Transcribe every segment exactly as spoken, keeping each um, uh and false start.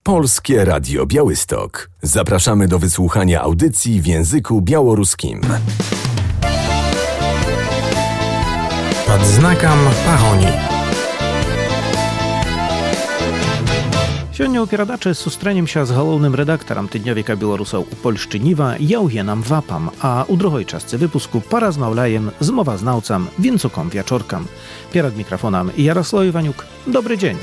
Polskie Radio Białystok. Zapraszamy do wysłuchania audycji w języku białoruskim. Pod znakом Pahoni. Сёння ў перадачы сустрэнемся się z галоўным рэдактарам тыднёвіка беларусаў у Польшчы Ніва Яўгенам Вапам, а ў другой частцы выпуску паразмаўляем з мовазнаўцам Вінцуком Вячоркам. Перад мікрафонам Ярослав Іванюк. Добры дзень.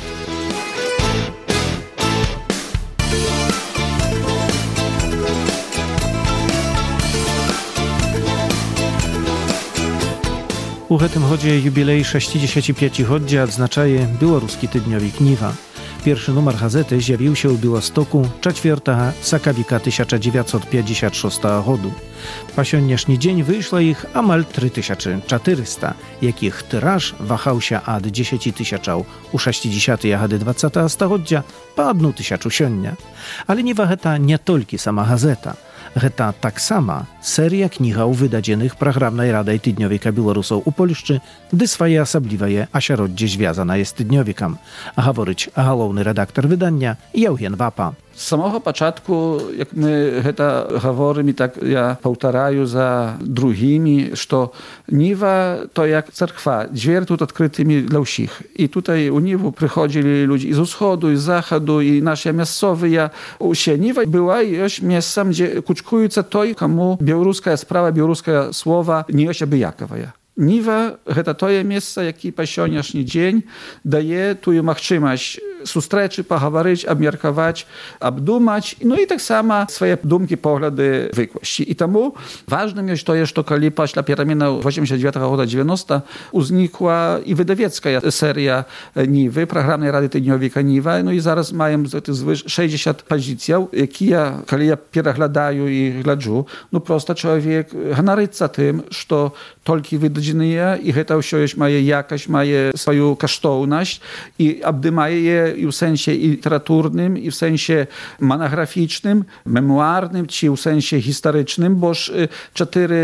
У гэтым годзе юбілей шэсцідзесяціпяцігоддзя адзначае беларускі тыднёвік Ніва. Першы нумар газеты з'явіўся ў Беластоку чацвёртага сакавіка тысяча дзевяцьсот пятьдесят шостага году. Па сённяшні дзень выйшла іх амаль тры тысячы чатырыста, якіх тыраж вахаўся ад дзесяці тысячаў у шэсцідзесятыя гады дваццатага стагоддзя па адну тысячу сёння. Але Ніва гэта не толькі сама газета. Гэта таксама серыя кнігаў, выдадзеных праграмнай радай тыднёвіка беларусаў у Польшчы, ды свае асаблівае асяроддзе звязанае з тыднёвікам. Гаворыць галоўны рэдактар выдання Яўген Вапа. Z samego początku, jak my гэта говорим, i tak ja powtarzaję za drugimi, że Niwa to jak cerkwa, drzwi tu odkrytymi dla wszystkich. I tutaj u Niwu przychodzili ludzie i z wschodu, i z zachodu, i nasze miejscowe. Ja, u się Niwa była już miejscem, gdzie kuczkują той, komu białoruska sprawa, białoruska słowa nie jest obyjakowa. Niwa to jest miejsce, jakie po dzisiejszy dzień daje tu możliwość sustreczy, poговорить, obmierkować, obdumać, no i tak samo swoje dumki, poglądy wykłaść. I temu ważnym jest to, że kiedy после перемены osiemdziesiąt dziewiątego года dziewięćdziesiątego uznikła i wydawiecka seria Niwy, programnej rady tydniowika Niwa, no i zaraz mają sześćdziesiąt pozycji, jakie ja, kiedy ja przeglądaję i glądzę, no prosto człowiek honoryca tym, że tylko wydadzenie i to wszystko ma jakość, ma swoją kosztowność i obdymaje je i w sensie literaturnym, i w sensie monograficznym, memuarnym, czy w sensie historycznym, boż cztery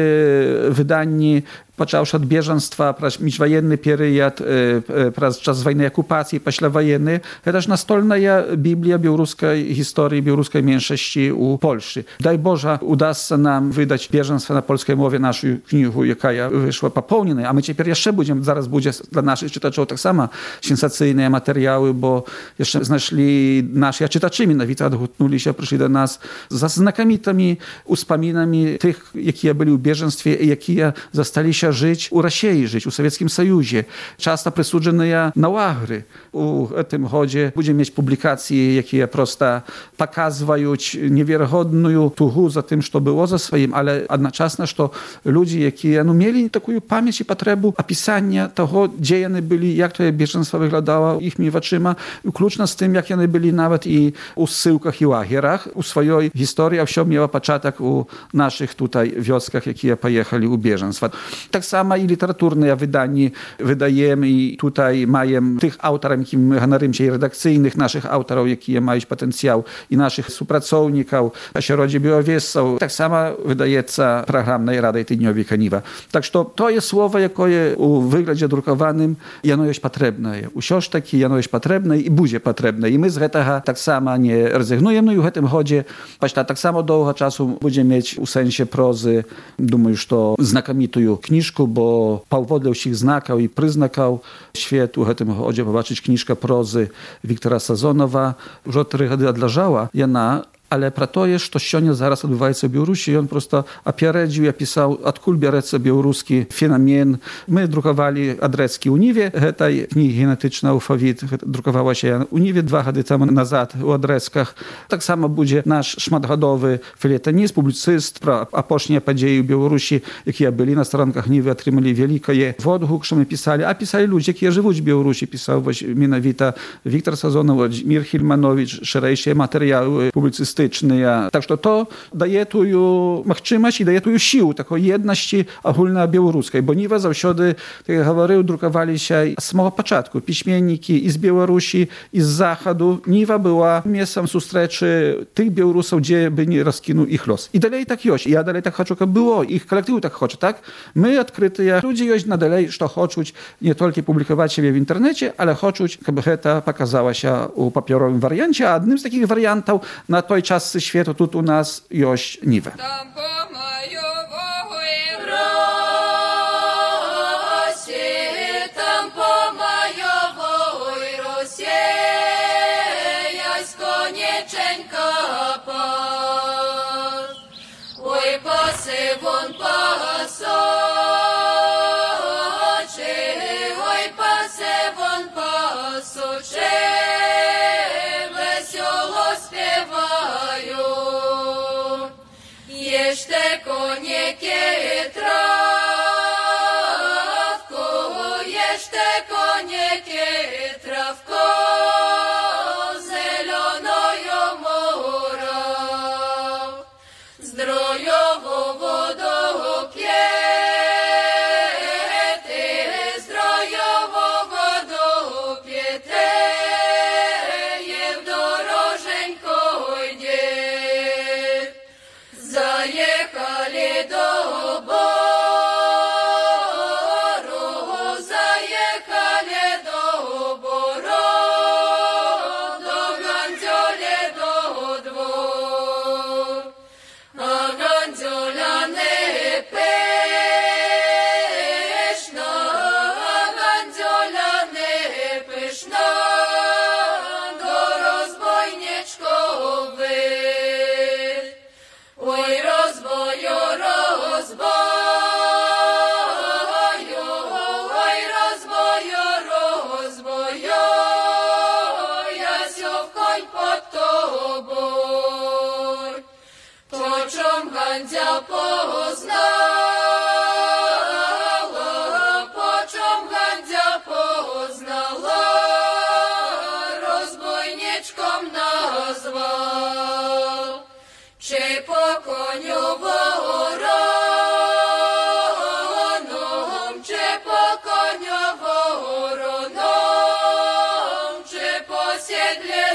wydania począwszy od bieżeństwa, międzywojenny period, przez czas wojny okupacji, poślwojenny, to też nastolna Biblia białoruskiej historii, białoruskiej mniejszości u Polszy. Daj Boże, uda się nam wydać bieżeństwo na polskiej mowie naszą knigę, jaka wyszła popełniona, a my teraz jeszcze będziemy, zaraz będzie dla naszych czytaczy tak samo sensacyjne materiały, bo jeszcze znaleźli nasi czytaczymi, nawet odhutnuli się, przyszli do nas za znakomitymi uspominami tych, jakie byli w bieżeństwie i jakie zastali się żyć u Rosji, żyć u Sowieckim Sojuzie. Często przysłużone na łagry. U tym chodzie będziemy mieć publikacje, jakie prosto pokazują niewiarygodną tugu za tym, co było za swoim, ale jednocześnie, że ludzie, jakie no, mieli taką pamięć i potrzebę opisania tego, gdzie one byli, jak to bieżeństwo wyglądało ich mi oczyma, kluczne z tym, jak one byli nawet i u zsyłkach i łagrach, u swojej historii, a wszystko miało początek u naszych tutaj wioskach, jakie pojechali u bieżeństwa. Tak samo i literaturne wydanie wydajemy i tutaj mają tych autorów, jakim honorujemy się, i redakcyjnych naszych autorów, jakie mają potencjał, i naszych współpracowników, a środzie biowiesów. Tak samo wydajecie programnej Rady Tydniowika Niwa. Tak, że to jest słowo, jakie u wyglądzie drukowanym jano jest potrzebne. U książki jano jest potrzebne i będzie potrzebne. I my z tego tak samo nie rezygnujemy. No i w tym chodzie, właśnie tak samo długo czasu będziemy mieć u sensie prozy, думаю, że to znakomitą kniżkę, bo powodle wszystkich znakał i przyznakał światu w tym chodzie zobaczyć kniżkę prozy Wiktora Sazonowa, już od której odleżała, jana, ale про то, что сегодня зараз odbywaється в Білорусі, і він просто опередив, описав, откуль береться білоруський феномен. Ми друкували адрецки у Ніві, этой книги «Генетичний алфавіт», друкувалася у Ніві два роки тому назад у адресках. Так само буде наш шматгодовий фельетоніст, публіцист про опошні події в Білорусі, які були на сторонках Ніві, отримали великий відгук, що ми писали. А писали люди, які живуть в Білорусі, писав менавіта Віктор Сазонов, Мір Хільманович, ширейші матеріали публіцистичні. лінгвістычныя. Так што то дае тую магчымасць і дае тую сілу такой еднасці агульнабеларускай, бо Ніва заўсёды, так я гаварыў, друкаваліся з самого пачатку пісьменнікі і з Беларусі, і з захаду. Ніва была месцам сустрэчы тых беларусаў, дзе бы не раскінуў іх лёс. І далей так ёсць. Я далей так хачу, каб было. Іх калектыў так хоча, так? Мы адкрытыя. Людзі ёсць надалей, што хочуць не толькі публікаваць сябе в інтэрнэце, але хочуць, каб гэта паказалася ў папяровым варыянце. А адным з такіх варыянтаў на той частцы свету тут у нас ёсць Ніва. Jeszcze koniekie trawko, jeszcze koniekie trawko, zielonojo mora, zdrojowo wodą piety, zdrojowo wodą piety, je w dorożeńko idzie. Zajechali do boru, zajechali do boru, do gandziole do dwór. A gandziola nie pyszna, a gandziola nie pyszna, do rozbojniczkowy. Oj, rozboju, rozboju, oj, rozboju, rozboju, ja się w koń pod tobą. Po czym gandzia poznała, po czym gandzia poznała, rozbojniczką nazwał. Czy po koniu woronom, czy po koniu woronom, czy po siedle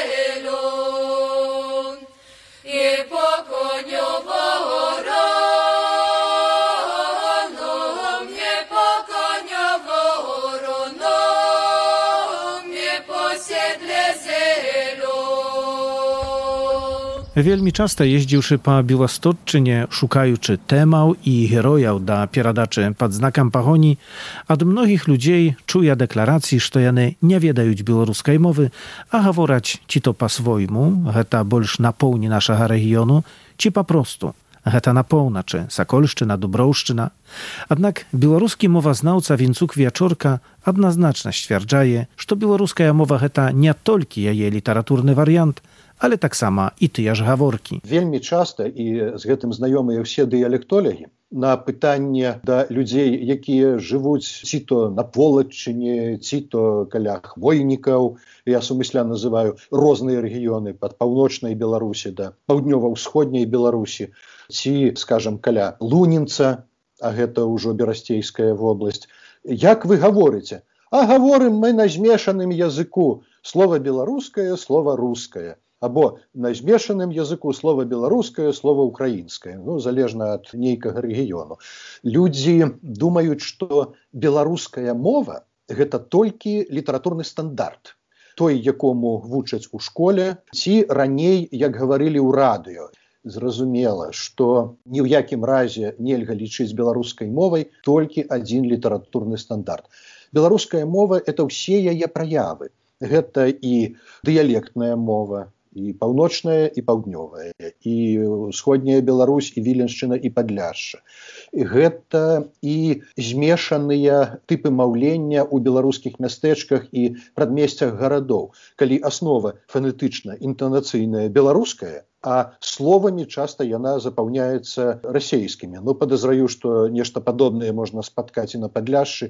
zielon. I po koniu woronom, nie po koniu woronom, nie po siedle zielon. Вельмі часта ездзіўшы па Беластотчыне, шукаючы тэмаў і герояў да перадачы пад знакам пагоні, ад многіх людзей чуя дэкларацыі, што яны не ведаюць беларускай мовы, а гавораць ці то па-свойму, гэта больш на поўдні нашага рэгіёну, ці папросту. Гэта на поўначы, Сакольшчына, Дуброўшчына. Аднак беларускі мовазнаўца Вінцук Вячорка адназначна сцвярджае, што беларуская мова гэта не толькі яе літаратурны варыянт, але таксама і тыя ж гаворкі. Вельмі часта, і з гэтым знаёмыя ўсе дыялектолагі, на пытанне да людзей, якія жывуць ці то на Полаччыне, ці то каля Хвойнікаў, я сумысля называю розныя рэгіёны пад паўночнай Беларусі да паўднёва-ўсходняй Беларусі, ці, скажам, каля Лунінца, а гэта ўжо Берасцейская вобласць. Як вы гаворыце? А гаворым мы на змешаным языку. Слова беларускае, слова рускае. Або на змешаным языку слова беларускае, слова украінскае, ну, залежна ад нейкага рэгіёну. Людзі думаюць, што беларуская мова – гэта толькі літаратурны стандарт, той, якому вучаць у школе, ці раней, як гаварылі ў радыё. Зразумела, што ні ў якім разе нельга лічыць беларускай мовай толькі адзін літаратурны стандарт. Беларуская мова – это ўсе яе праявы. Гэта і дыялектная мова, і паўночная, і паўднёвая, і ўсходняя Беларусь, і Віленшчына, і Падляшша. Гэта і змешаныя тыпы маўлення ў беларускіх мястэчках і прадмесцях гарадоў, калі аснова фанетычна-інтанацыйная беларуская, а словамі часта яна запаўняецца расейскімі. Ну, падазраю, што нешта падобнае можна спаткаць і на Падляшшы,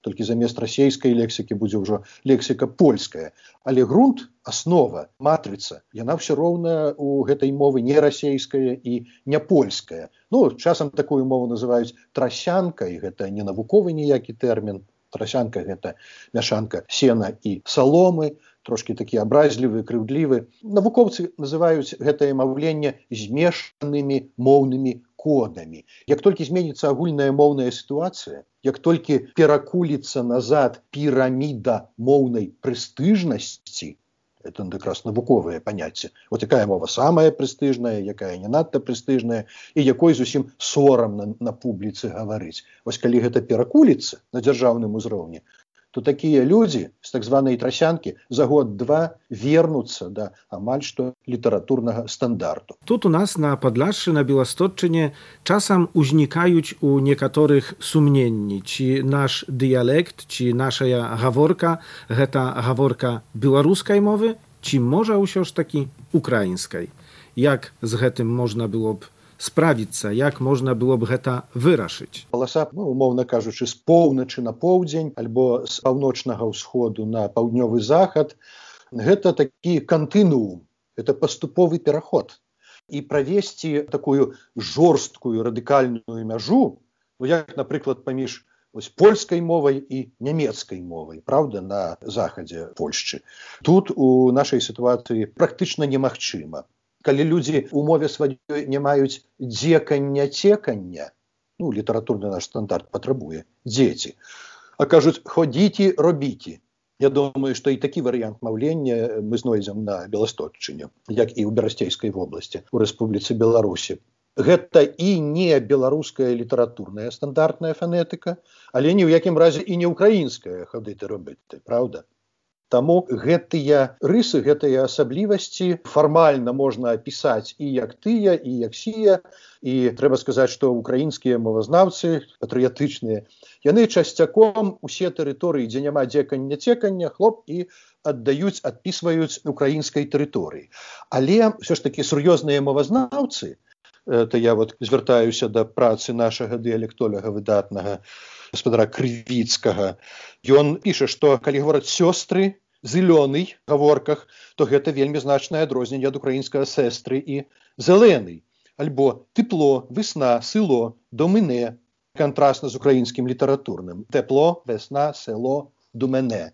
толькі замест расейскай лексікі будзе ўжо лексіка польская. Але грунт, аснова, матрыца, яна ўсё роўна у гэтай мовы не расейская і не польская. Ну, часам такую мову называюць трасянкай, гэта не навуковы ніякі тэрмін. Трасянка гэта мяшанка сена і саломы, трошки такі абразлівы, крыўдлівы. Навукоўцы называюць гэтае маўленне змешанымі моўнымі кодамі. Як толькі зменіцца агульная моўная сітуацыя, як толькі перакуліцца назад піраміда моўнай прэстыжнасці, это как раз навуковае паняцце. Вот якая мова самая прэстыжная, якая не надта прэстыжная, і якой зусім сорамна на публіцы гаварыць. Вось калі гэта перакуліцца на дзяржаўным узроўні, то такія людзі з так званай трасянкі за год-два вернуцца да амаль што літаратурнага стандарту. Тут у нас на Падляшшы, на Беластотчыне часам узнікаюць у некаторых сумненні, ці наш дыялект, ці нашая гаворка гэта гаворка беларускай мовы, ці можа ўсё ж такі украінскай. Як з гэтым можна было б справіцца, як можна было б гэта вырашыць? Паласа, ну, умоўна кажучы, з поўначы на поўдзень альбо з паўночнага ўсходу на паўднёвы захад, гэта такі кантынуум, это паступовы пераход. І правесці такую жорсткую радыкальную мяжу, ну, як, напрыклад, паміж ось, польскай мовай і нямецкай мовай, правда, на захадзе Польшчы. Тут у нашай сітуацыі практычна немагчыма. Калі людзі ў мове сваёй не маюць дзекання-цекання, ну, літаратурны наш стандарт патрабуе дзеці, а кажуць «ходзіце, робіце». Я думаю, што і такі варыянт маўлення мы знойдзем на Беластотчыне, як і ў Берасцейскай вобласці, у Рэспубліцы Беларусі. Гэта і не беларуская літаратурная стандартная фанетыка, але ні ў якім разе і не украінская «ходзіце, робіце», правда? Таму гэтыя рысы, гэтыя асаблівасці фармальна можна апісаць і як тыя, і як сія. І трэба сказаць, што украінскія мовазнаўцы, патрыятычныя, яны часцяком усе тэрыторыі, дзе няма дзекання-цекання, хлоп і аддаюць, адпісваюць украінскай тэрыторыі. Але ўсё ж такі сур'ёзныя мовазнаўцы, то я вот звяртаюся да працы нашага дыялектолага выдатнага гаспадара Крывіцкага. Ён піша, што калі говораць сёстры, зелёнай гаворках, то гэта вельмі значнае адрозненне ад украінскага сестры і зеленый. Альбо тепло, весна, село, домине, контрастна з украінскім літаратурным. Тепло, весна, село, домене.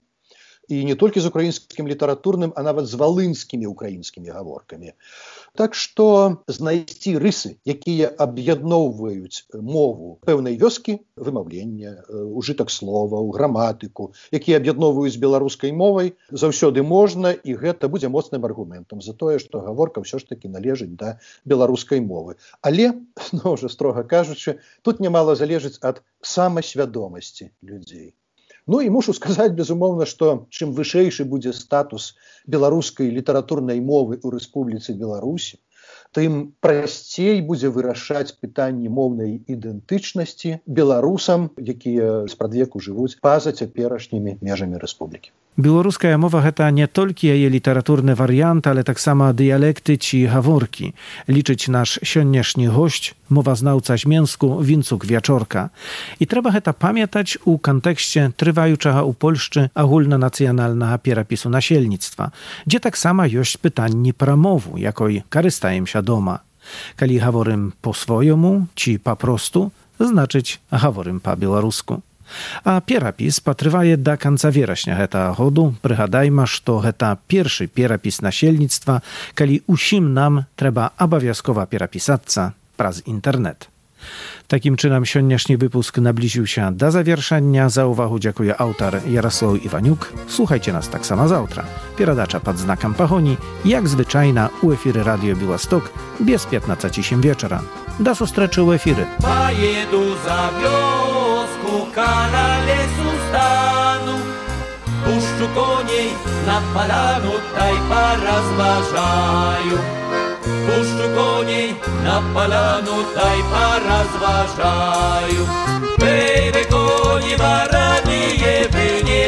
І не толькі з украінскім літаратурным, а нават з валынскімі украінскімі гаворкамі. Так што знайсці рысы, якія аб'ядноўваюць мову пэўнай вёскі, вымаўлення, ужытак словаў, граматыку, якія аб'ядноўваюць беларускай мовай, заўсёды можна, і гэта будзе моцным аргументам за тое, што гаворка ўсё ж такі належыць да беларускай мовы. Але, ну, ўжо строга кажучы, тут нямала залежыць ад самасвядомасці людзей. Ну і мушу сказаць, безумоўна, што чым вышэйшы будзе статус беларускай літаратурнай мовы ў Рэспубліцы Беларусі, тым прасцей будзе вырашаць пытанні моўнай ідэнтычнасці беларусам, якія спрадвеку жывуць па-за цяперашнімі межамі рэспублікі. Беларуская мова гэта не толькі яе літаратурны варыянт, але таксама дыялекты ці гаворкі. Лічыць наш сённяшні госць, мовазнаўца з Менску Вінцук Вячорка. І трэба гэта памятаць у кантэксце трываючага ў Польшчы агульнанацыянальнага перапісу насельніцтва, дзе таксама ёсць пытанні пра мову, якой карыстаемся дома. Калі гаворым по-свойому ці папросту, значыць гаворым па-беларуску. А перапіс патрывае да канца верасня гэтага году. Прыгадайма, што гэта першы перапіс насельніцтва, калі усім нам трэба абавязкова перапісацца праз інтэрнэт. Такім чынам сённяшні выпуск наблізіўся да завяршання. За ўвагу дзякуе аўтар Яраслаў Іванюк. Слухайце нас таксама заўтра. Перадача пад знакам пагоні, як звычайна у эфіры Радыё Беласток без пятнадцати сем вечара. Да сустрэчы ў эфіры. Поеду за вёску, каля лесу стану, пушчу коней на поляну, та й поразважаю. Пушчу коней на поляну, та й поразважаю. Эй, вы, кони вороные, вы не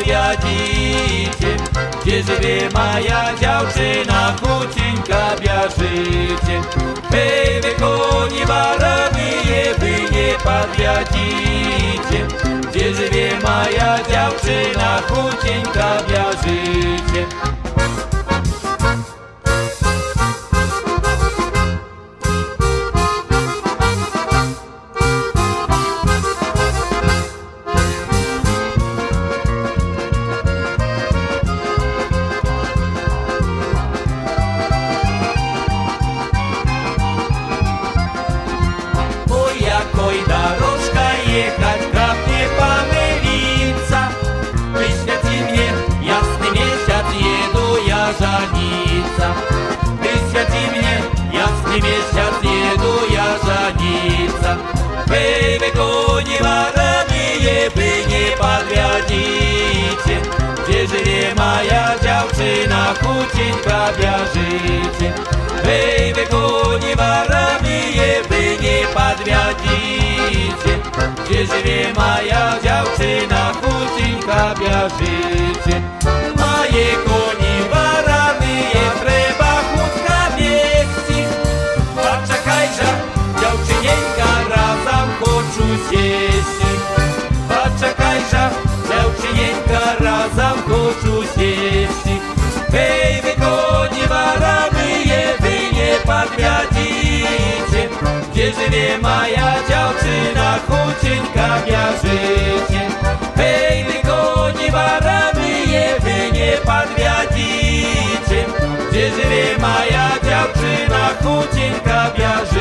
подъедите, где живе моя девчина, худенько бежите. Эй, вы, кони вороные, вы не podwiadzicie, gdzie żywie moja dziewczyna, chucinka wierzycie. Miesiąc jedu ja żanica, wy wykonie warabije, wy nie podwiadzicie, gdzie żyje moja dziewczyna, chucinka wierzycie. Wy wykonie warabije, wy nie podwiadzicie, gdzie żyje moja dziewczyna, chucinka wierzycie. Moje koni warabije, treba chutka wieści. Poczekajże, dziewczynienka, razem хочу сесть. Poczekajże, dziewczynienka, razem хочу сесть. Wy wykonie warabije, wy nie podwiadzicie, gdzie żyje moja dziewczyna, chucinka wierzycie. Wy wykonie warabije, wy nie podwiadzicie, gdzie żyje moja dziewczyna, chucinka wierzycie.